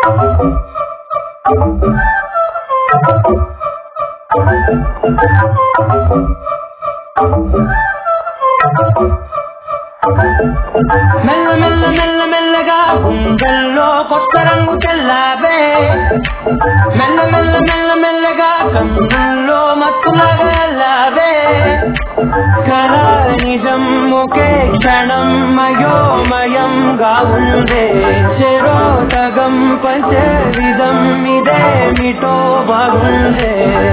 మెల్ల మెల్ల మెల్ల మెల్లగా గుండెల్లో కొత్త రంగు తెల్లావే మెల్ల మెల్ల మెల్ల మెల్లగా కన్నుల్లో మత్తులాగా వెళ్ళావే కళ నిజం ఒకే క్షణం మయోమయంగా ఉందే చెరోతగం పంచే విధం ఇదేమిటో బాగుందే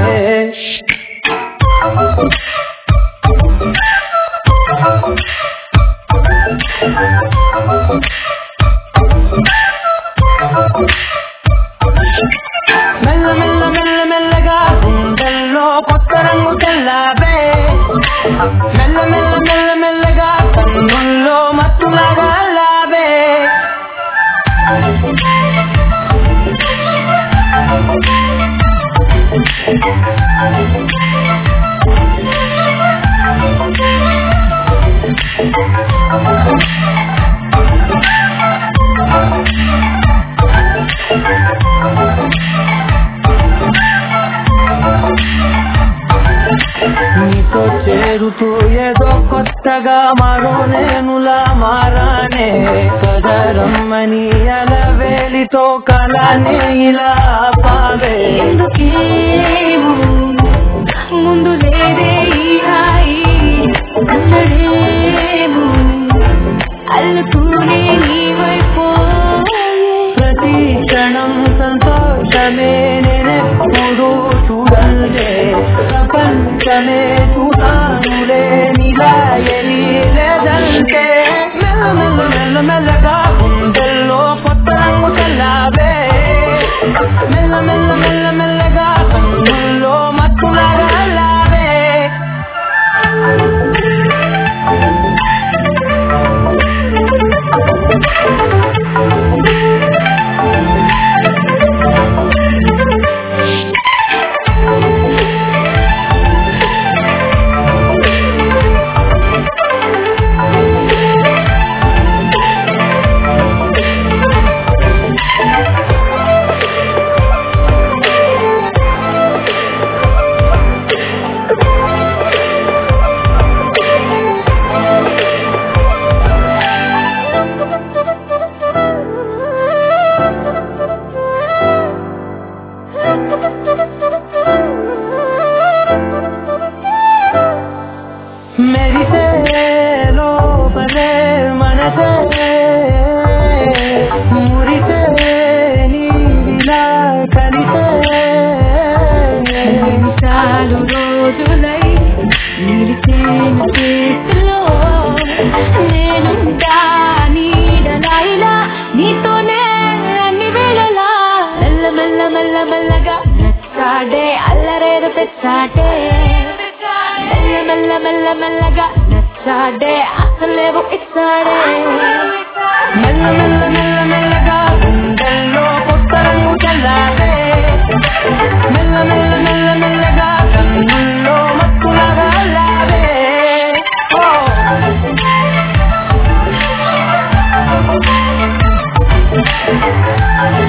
మెల్ల మెల్ల మెల్ల మెల్లగా గుండెల్లో కొత్త రంగు తెల్లావే మెల్ల మెల్ల మెల్ల మెల్లగా కన్నుల్లో మత్తులాగా లావే నీతో చేరుతూ ఏదో కొత్తగా మరో నేనులా మారానే కదరమ్మని అలవేలితో కలానే ఇలా పావే ముందు లేదే ఈ హాయి అతడేమో అల్లుతూనే నీ వైపు ప్రతి క్షణం సంతోషమే నేనెప్పుడు చూడలే ప్రపంచమే చూడానులే నీలా ఎలి లేదంటే మెల్ల మెల్ల మెల్ల మెల్లగా గుండెల్లో కొత్త రంగు తెల్లావే మెల్ల మెల్ల మెల్ల మెల్లగా కన్నుల్లో మత్తులాగా లావే మెరిసే లోపలే మనసే మురిసే నీలా కలిసే నిమిషాలు రోజులై నిలిచేను చేతిలో నేనుంటా నీడలాయిలా నీతోనే అన్ని వేళలా మెల్ల మెల్ల మెల్ల మెల్లగా నచ్చాడే అల్లరేదో తెచ్చాడే మెల్ల మెల్ల మెల్ల మెల్లగా నచ్చాడే అసలేవో ఇచ్చాడే మెల్ల మెల్ల మెల్ల మెల్లగా గుండెల్లో కొత్త రంగు తెల్లావే మెల్ల మెల్ల మెల్ల మెల్లగా కన్నుల్లో మత్తులాగా లావే ఓ